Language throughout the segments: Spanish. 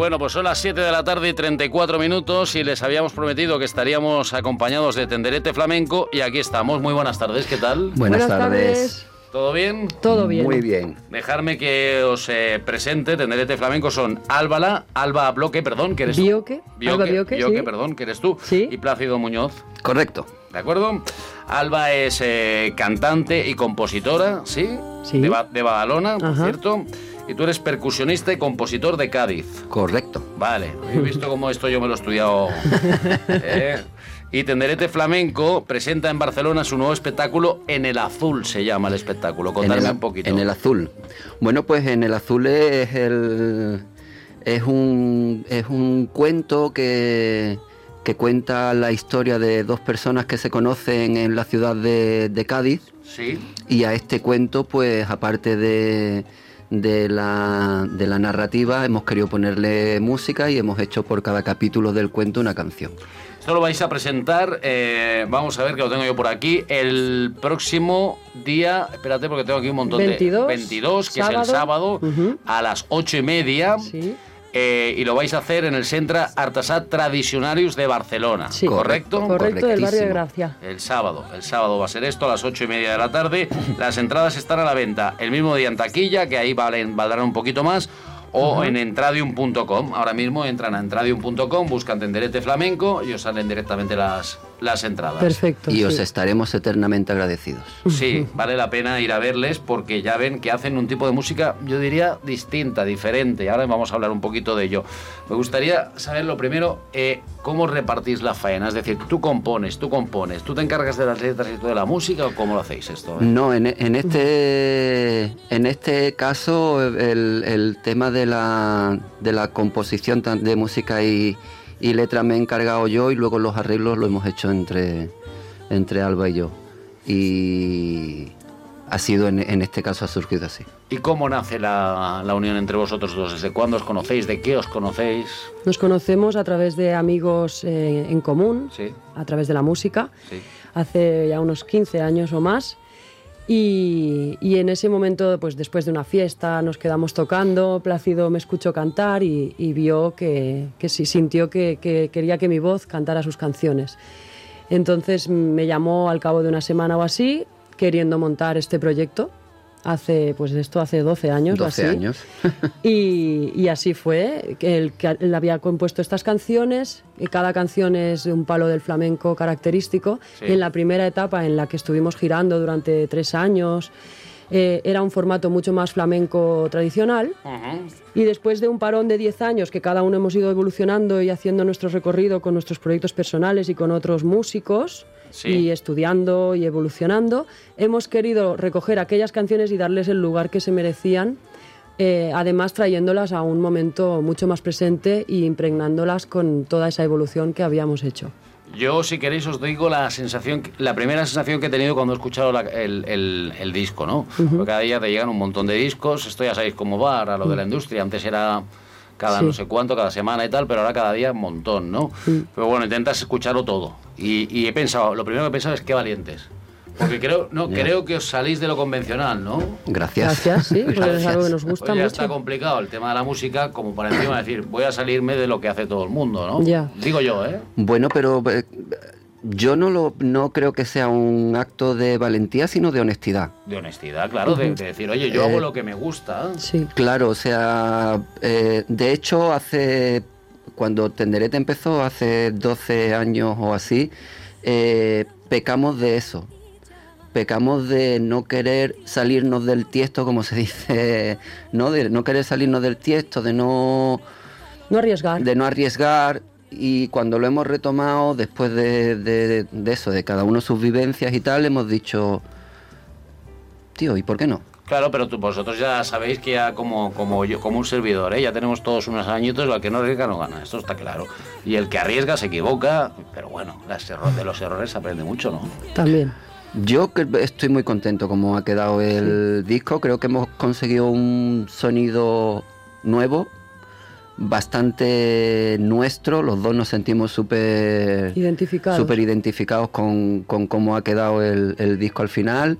Bueno, pues son las 7 de la tarde y 34 minutos y les habíamos prometido que estaríamos acompañados de Tenderete Flamenco y aquí estamos. Muy buenas tardes, ¿qué tal? Buenas tardes. ¿Todo bien? Todo bien. Muy bien. Dejarme que os presente. Tenderete Flamenco son Alba Bloque, perdón, que eres tú. Alba Bioque, sí. Perdón, que eres tú. Sí. Y Plácido Muñoz. Correcto. ¿De acuerdo? Alba es cantante y compositora, ¿sí? Sí. De Badalona, por Ajá. cierto. Y tú eres percusionista y compositor de Cádiz. Correcto. Vale, he visto cómo esto yo me lo he estudiado. Y Tenderete Flamenco presenta en Barcelona su nuevo espectáculo En el Azul, se llama el espectáculo. Contadme un poquito. En el Azul. Bueno, pues En el Azul es un cuento que cuenta la historia de dos personas que se conocen en la ciudad de Cádiz. Sí. Y a este cuento, pues aparte de la narrativa, hemos querido ponerle música y hemos hecho por cada capítulo del cuento una canción. Esto lo vais a presentar, vamos a ver que lo tengo yo por aquí, el próximo día, espérate porque tengo aquí un montón 22, que sábado. es el sábado, a las 8:30. Sí. Y lo vais a hacer en el Centre Artesà Tradicionarius de Barcelona, Sí. ¿correcto? Correcto, del barrio de Correctísimo. Gracia. El sábado va a ser esto a las 8:30 de la tarde. Las entradas están a la venta el mismo día en taquilla, que ahí valdrán un poquito más, o en entradium.com. Ahora mismo entran a entradium.com, buscan Tenderete Flamenco y os salen directamente las entradas. Perfecto. Y os sí. estaremos eternamente agradecidos. Sí, vale la pena ir a verles porque ya ven que hacen un tipo de música, yo diría, distinta, diferente. Ahora vamos a hablar un poquito de ello. Me gustaría saber lo primero, cómo repartís la faena. Es decir, tú compones, tú te encargas de las letras y toda la música, ¿o cómo lo hacéis esto? No, en este caso el tema de la composición de música y letra me he encargado yo, y luego los arreglos lo hemos hecho entre Alba y yo. Y ha sido en este caso ha surgido así. ¿Y cómo nace la unión entre vosotros dos? ¿Desde cuándo os conocéis? ¿De qué os conocéis? Nos conocemos a través de amigos en común, Sí. a través de la música, Sí. hace ya unos 15 años o más. Y en ese momento, pues después de una fiesta, nos quedamos tocando, Plácido me escuchó cantar y vio que sí, sintió que quería que mi voz cantara sus canciones. Entonces me llamó al cabo de una semana o así, queriendo montar este proyecto. Hace 12 años. 12 o así. años. Y así fue, que él había compuesto estas canciones, y cada canción es de un palo del flamenco característico. Sí. Y en la primera etapa en la que estuvimos girando durante 3 años, era un formato mucho más flamenco tradicional. Ujú. Y después de un parón de 10 años que cada uno hemos ido evolucionando y haciendo nuestro recorrido con nuestros proyectos personales y con otros músicos, Sí. y estudiando y evolucionando, hemos querido recoger aquellas canciones y darles el lugar que se merecían, además trayéndolas a un momento mucho más presente e impregnándolas con toda esa evolución que habíamos hecho. Yo, si queréis, os digo la primera sensación que he tenido cuando he escuchado el disco, ¿no? Porque cada día te llegan un montón de discos, esto ya sabéis cómo va ahora lo de la industria, antes era cada Sí. no sé cuánto, cada semana y tal, pero ahora cada día un montón, ¿no? Pero bueno, intentas escucharlo todo. Y he pensado, lo primero que he pensado es qué valientes. Porque creo que os salís de lo convencional, ¿no? Gracias. Gracias, sí, porque es algo que nos gusta Pues ya mucho. está complicado el tema de la música, como para encima decir, voy a salirme de lo que hace todo el mundo, ¿no? Ya. Digo yo, ¿eh? Bueno, pero yo no creo que sea un acto de valentía, sino de honestidad. De honestidad, claro, de decir, oye, yo hago lo que me gusta. Sí. Claro, o sea, de hecho, cuando Tenderete empezó, hace 12 años o así, pecamos de eso. Pecamos de no querer salirnos del tiesto, como se dice, ¿no? De no querer salirnos del tiesto, de no arriesgar. Y cuando lo hemos retomado, después de eso, de cada uno sus vivencias y tal, hemos dicho, tío, ¿y por qué no? Claro, pero vosotros ya sabéis que ya como yo, como un servidor, ya tenemos todos unos añitos, el que no arriesga no gana, esto está claro. Y el que arriesga se equivoca, pero bueno, de los errores se aprende mucho, ¿no? También. Yo estoy muy contento como ha quedado el disco. Creo que hemos conseguido un sonido nuevo, bastante nuestro. Los dos nos sentimos súper identificados con cómo ha quedado el disco al final.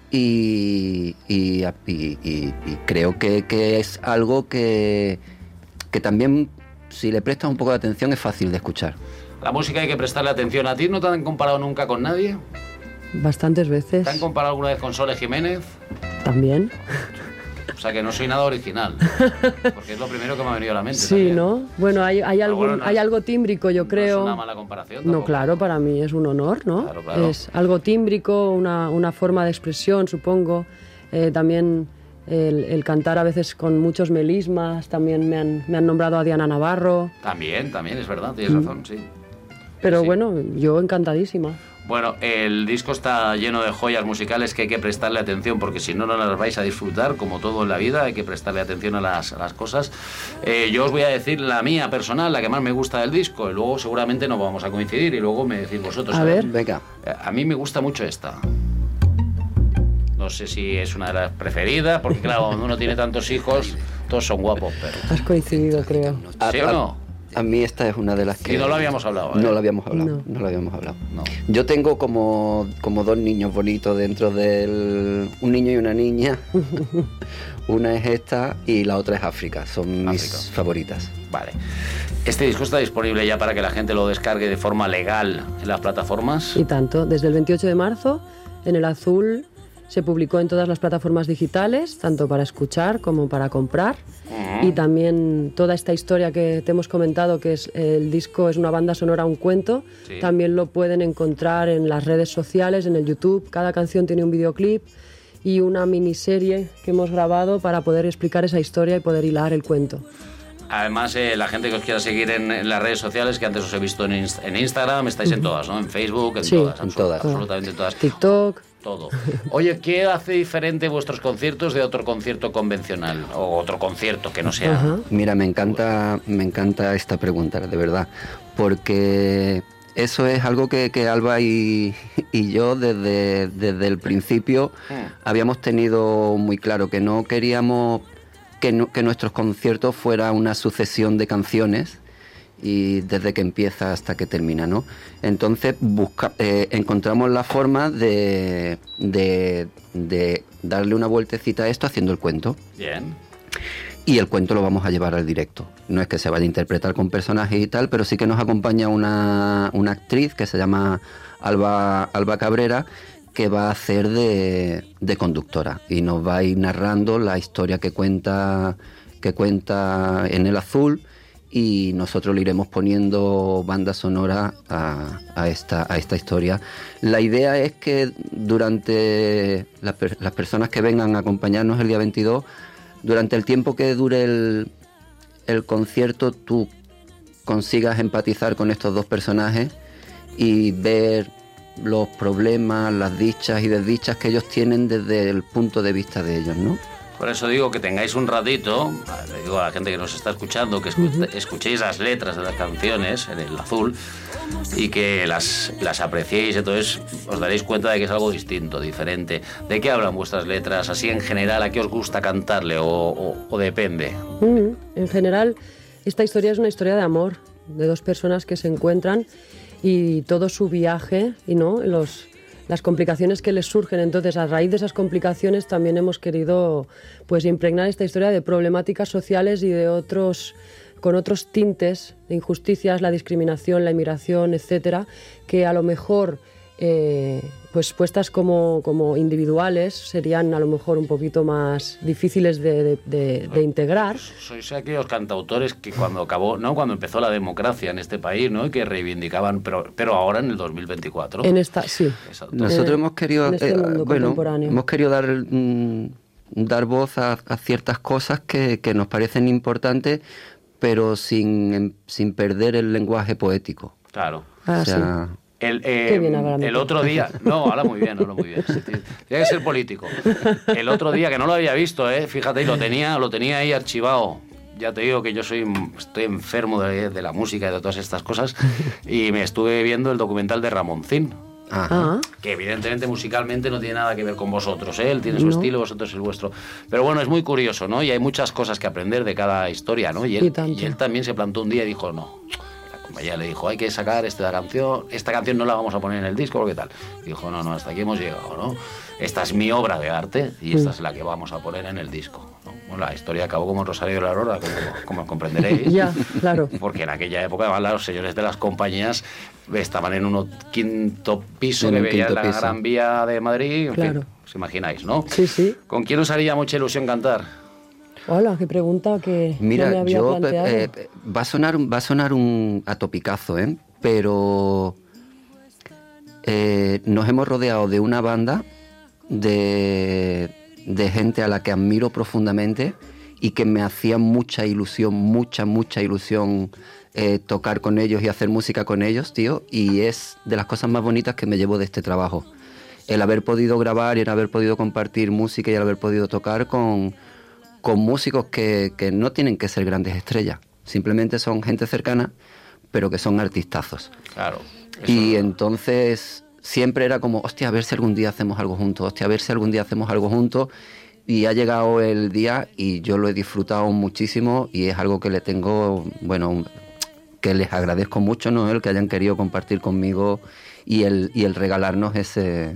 Y creo que es algo que también si le prestas un poco de atención es fácil de escuchar. La música hay que prestarle atención. ¿A ti no te han comparado nunca con nadie? Bastantes veces. ¿Te han comparado alguna vez con Sole Jiménez? También. O sea que no soy nada original, porque es lo primero que me ha venido a la mente. Sí, también. ¿no? Bueno, hay no algo tímbrico, yo creo. No es una mala comparación tampoco. No, claro, para mí es un honor, ¿no? Claro, claro. Es algo tímbrico, una forma de expresión, supongo. También el cantar a veces con muchos melismas, también me han nombrado a Diana Navarro. También, es verdad, tienes razón, sí. Pero Sí. bueno, yo encantadísima. Bueno, el disco está lleno de joyas musicales que hay que prestarle atención, porque si no, no las vais a disfrutar, como todo en la vida, hay que prestarle atención a las cosas. Yo os voy a decir la mía personal, la que más me gusta del disco, y luego seguramente no vamos a coincidir, y luego me decís vosotros. A ver. Venga. A mí me gusta mucho esta. No sé si es una de las preferidas, porque claro, cuando uno tiene tantos hijos, todos son guapos, pero... Has coincidido, creo. ¿Sí o no? A mí esta es una de las que... Y no lo habíamos hablado, ¿eh? No lo habíamos hablado, No. no lo habíamos hablado. No. Yo tengo como dos niños bonitos dentro del... Un niño y una niña. Una es esta y la otra es África. Son mis África. favoritas. Vale. Este disco está disponible ya para que la gente lo descargue de forma legal en las plataformas. Y tanto, desde el 28 de marzo, en El Azul se publicó en todas las plataformas digitales, tanto para escuchar como para comprar. Y también toda esta historia que te hemos comentado, que es el disco es una banda sonora, un cuento, Sí. también lo pueden encontrar en las redes sociales, en el YouTube. Cada canción tiene un videoclip y una miniserie que hemos grabado para poder explicar esa historia y poder hilar el cuento. Además, la gente que os quiera seguir en las redes sociales, que antes os he visto en Instagram, estáis en todas, ¿no? En Facebook, en Sí, todas, en todas. absolutamente en todas. TikTok. Todo. Oye, ¿qué hace diferente vuestros conciertos de otro concierto convencional? O otro concierto que no sea... Ajá. Mira, me encanta esta pregunta, de verdad. Porque eso es algo que Alba y yo desde el principio habíamos tenido muy claro, que no queríamos que nuestros conciertos fuera una sucesión de canciones y desde que empieza hasta que termina, ¿no? Entonces encontramos la forma de darle una vueltecita a esto haciendo el cuento. Bien. Y el cuento lo vamos a llevar al directo. No es que se vaya a interpretar con personajes y tal, pero sí que nos acompaña una actriz que se llama Alba Cabrera, que va a hacer de conductora y nos va a ir narrando la historia que cuenta en El Azul, y nosotros le iremos poniendo banda sonora a esta historia. La idea es que durante las personas que vengan a acompañarnos el día 22, durante el tiempo que dure el concierto, tú consigas empatizar con estos dos personajes y ver los problemas, las dichas y desdichas que ellos tienen desde el punto de vista de ellos, ¿no? Por eso digo que tengáis un ratito, le digo a la gente que nos está escuchando, que escuchéis las letras de las canciones en El Azul y que las apreciéis, entonces os daréis cuenta de que es algo distinto, diferente. ¿De qué hablan vuestras letras? Así en general, ¿a qué os gusta cantarle o depende? En general, esta historia es una historia de amor, de dos personas que se encuentran y todo su viaje y no las complicaciones que les surgen. Entonces, a raíz de esas complicaciones también hemos querido pues impregnar esta historia de problemáticas sociales y de con otros tintes de injusticias, la discriminación, la inmigración, etcétera, que a lo mejor pues puestas como individuales serían a lo mejor un poquito más difíciles de integrar. Sois aquellos cantautores que cuando empezó la democracia en este país, ¿no? Y que reivindicaban, pero ahora en el 2024. Sí. Exacto. Nosotros hemos querido, en este mundo contemporáneo. hemos querido dar voz a ciertas cosas que nos parecen importantes, pero sin perder el lenguaje poético. Claro. Ah, O sea, sí. Qué bien habla, el otro día... No, habla muy bien. Sí, tiene que ser político. El otro día, que no lo había visto, fíjate, y lo tenía ahí archivado. Ya te digo que yo estoy enfermo de la música y de todas estas cosas, y me estuve viendo el documental de Ramoncín, que evidentemente musicalmente no tiene nada que ver con vosotros, él tiene su estilo, vosotros el vuestro, pero bueno, es muy curioso, ¿no? Y hay muchas cosas que aprender de cada historia, ¿no? Y él también se plantó un día y dijo, no, la compañía le dijo, hay que sacar esta canción no la vamos a poner en el disco, porque tal, y dijo, hasta aquí hemos llegado, ¿no? Esta es mi obra de arte y esta es la que vamos a poner en el disco, ¿no? Bueno, la historia acabó como en Rosario de la Aurora, como comprenderéis. Ya, claro. Porque en aquella época, además, los señores de las compañías estaban en un quinto piso que veía en la Gran Vía de Madrid. En claro. fin, os imagináis, ¿no? Sí, sí. ¿Con quién os haría mucha ilusión cantar? Hola, qué pregunta que mira, no me había planteado. Va a sonar un atopicazo, ¿eh? Pero nos hemos rodeado de una banda de gente a la que admiro profundamente y que me hacía mucha ilusión, mucha ilusión tocar con ellos y hacer música con ellos, tío, y es de las cosas más bonitas que me llevo de este trabajo. El haber podido grabar y el haber podido compartir música y el haber podido tocar con músicos que no tienen que ser grandes estrellas, simplemente son gente cercana, pero que son artistazos. Claro. Y entonces siempre era como, hostia, a ver si algún día hacemos algo juntos, hostia, a ver si algún día hacemos algo juntos. Y ha llegado el día y yo lo he disfrutado muchísimo y es algo que le tengo, bueno, que les agradezco mucho, ¿no? El que hayan querido compartir conmigo y el regalarnos ese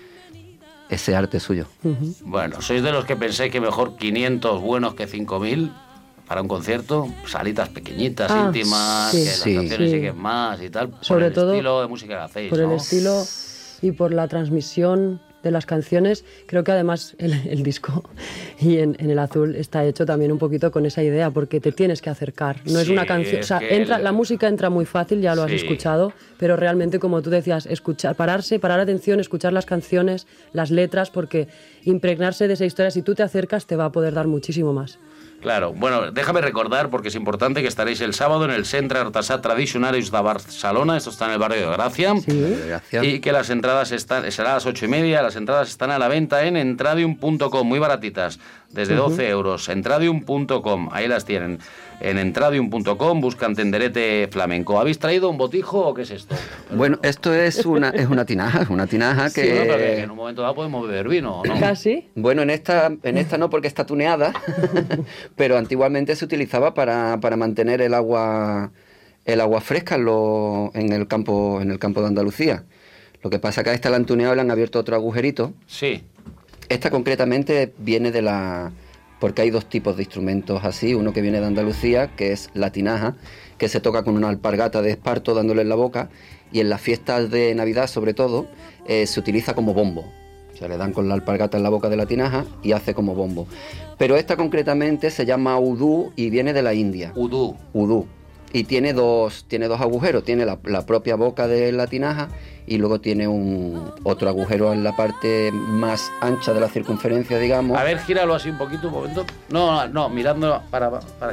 arte suyo. Uh-huh. Bueno, sois de los que pensáis que mejor 500 buenos que 5.000 para un concierto, salitas pequeñitas, íntimas, sí. que las canciones siguen más y tal, sobre por el todo estilo de música que hacéis, por ¿no? el estilo y por la transmisión de las canciones. Creo que además el disco y en el azul está hecho también un poquito con esa idea, porque te tienes que acercar. No es una canción, o sea, la música entra muy fácil, ya lo has escuchado, pero realmente, como tú decías, parar atención, escuchar las canciones, las letras, porque impregnarse de esa historia, si tú te acercas, te va a poder dar muchísimo más. Claro, bueno, déjame recordar, porque es importante, que estaréis el sábado en el Centre Artesà Tradicionarius de Barcelona, esto está en el barrio de Gracia, y que las entradas será a las 8:30, las entradas están a la venta en entradium.com, muy baratitas, desde 12 euros, entradium.com, ahí las tienen, en entradium.com, buscan Tenderete Flamenco. ¿Habéis traído un botijo o qué es esto? Bueno, esto es una tinaja, que... Sí, ¿no? Porque en un momento dado podemos beber vino, ¿no? ¿Casi? Bueno, en esta no, porque está tuneada, pero antiguamente se utilizaba para mantener el agua fresca en el campo de Andalucía. Lo que pasa es que a esta la han tuneado y le han abierto otro agujerito. Sí. Esta concretamente viene porque hay dos tipos de instrumentos así, uno que viene de Andalucía, que es la tinaja, que se toca con una alpargata de esparto dándole en la boca, y en las fiestas de Navidad sobre todo se utiliza como bombo. O sea, le dan con la alpargata en la boca de la tinaja y hace como bombo. Pero esta concretamente se llama udú y viene de la India. Udú. Y tiene dos agujeros, tiene la propia boca de la tinaja y luego tiene otro agujero en la parte más ancha de la circunferencia, digamos. A ver, gíralo así un poquito, un momento. No, mirando para.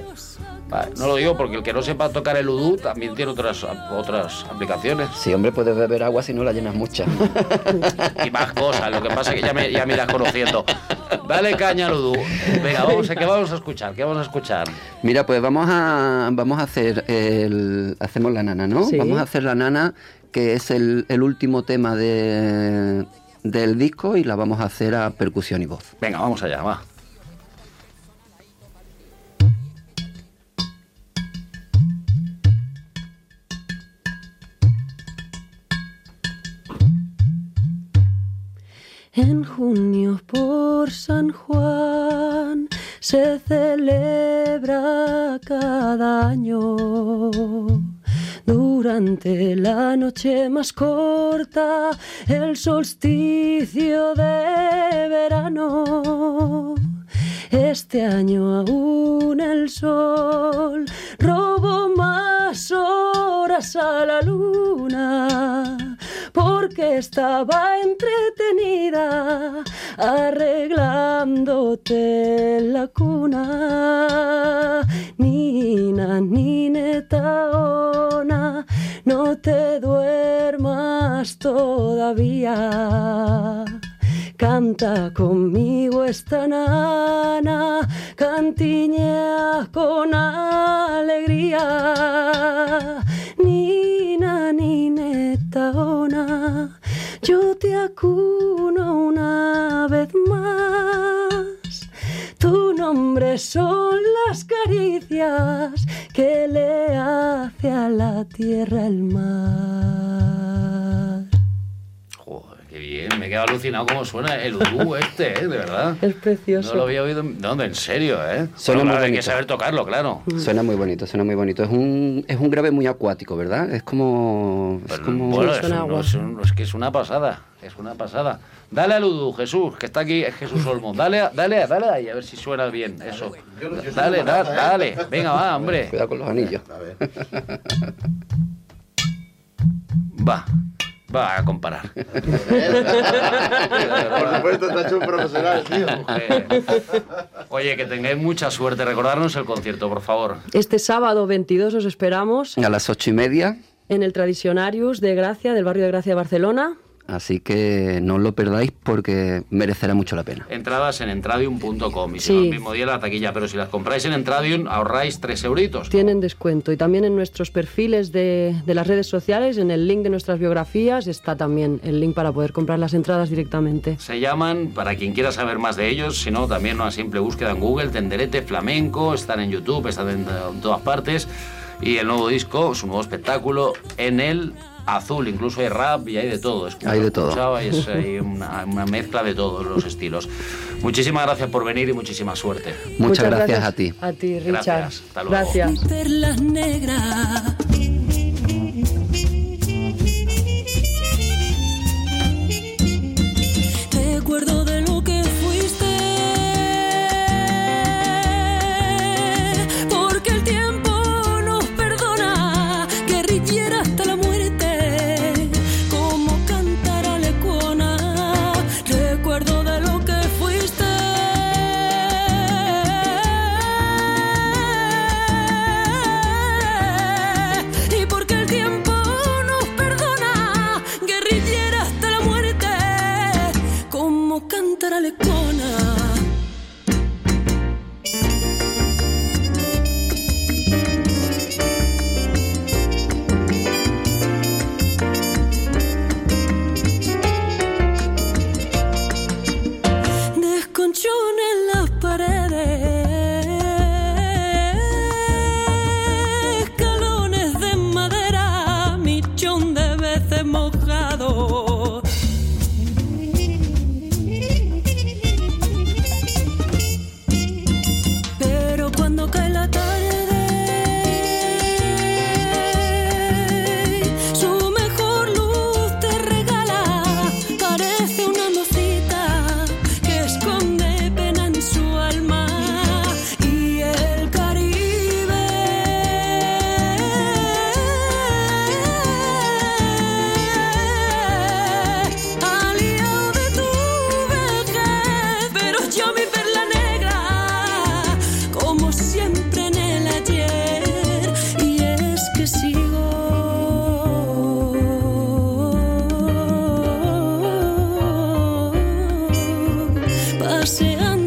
No lo digo porque el que no sepa tocar el udú también tiene otras aplicaciones. Sí, hombre, puedes beber agua si no la llenas mucha. Y más cosas, lo que pasa es que ya me irás conociendo. Dale caña al udú. Venga, ¿qué vamos a escuchar? ¿Qué vamos a escuchar? Mira, pues vamos a hacer hacemos la nana, ¿no? Sí. Vamos a hacer la nana, que es el último tema del disco, y la vamos a hacer a percusión y voz. Venga, vamos allá, va. En junio por San Juan se celebra cada año. Durante la noche más corta, el solsticio de verano. Este año aún el sol robó más horas a la luna, porque estaba entretenida arreglándote la cuna. Nina, ninetaona, no te duermas todavía. Canta conmigo esta nana, cantiñea con alegría. Nina, ninetaona, yo te acuno una vez más. Tu nombre son las caricias que le hace a la tierra el mar. Joder, qué bien. Oye, me he quedado alucinado cómo suena el udú de verdad. Es precioso. No lo había oído. No, en serio, ¿eh? Suena muy Hay bonito. que saber tocarlo, claro. Suena muy bonito, suena muy bonito. Es un grave muy acuático, ¿verdad? Es como... Bueno, Sí, suena agua. es que es una pasada. Es una pasada. Dale al udú, Jesús, que está aquí, es Jesús Olmo. Dale ahí, a ver si suena bien. Eso. Dale. Venga, va, hombre. Cuidado con los anillos. Va a comparar. Por supuesto, te ha hecho un profesional, tío. Oye, que tengáis mucha suerte. Recordarnos el concierto, por favor. Este sábado 22 os esperamos A las 8:30, en el Tradicionarius de Gracia, del barrio de Gracia de Barcelona. así que no os lo perdáis porque merecerá mucho la pena. Entradas en entradium.com y si Sí. no el mismo día la taquilla, pero si las compráis en Entradium ahorráis 3 euritos. Tienen descuento y también en nuestros perfiles de las redes sociales, en el link de nuestras biografías, está también el link para poder comprar las entradas directamente. Se llaman, para quien quiera saber más de ellos, si no, también una simple búsqueda en Google, Tenderete Flamenco, están en YouTube, están en todas partes. Y el nuevo disco, su nuevo espectáculo, En el Azul, incluso hay rap y hay de todo. Hay de todo. Hay una mezcla de todos los estilos. Muchísimas gracias por venir y muchísima suerte. Muchas gracias a ti. A ti, Richard. Gracias. Hasta luego. Gracias. Perlas negras. Recuerdo de lo que fuiste, porque el tiempo nos perdona, guerrillera hasta la muerte, como cantará Lecuona. Recuerdo de lo que fuiste, y porque el tiempo nos perdona, guerrillera hasta la muerte, como cantará Lecuona. Desconchón en las paredes, escalones de madera, millón de veces mojado. Pero cuando cae la tarde, su mejor luz te regala. Parece una mocita que esconde pena en su alma. Y el Caribe, aliado de tu vejez, pero yo mi perla negra, como siempre en el ayer, y es que sigo paseando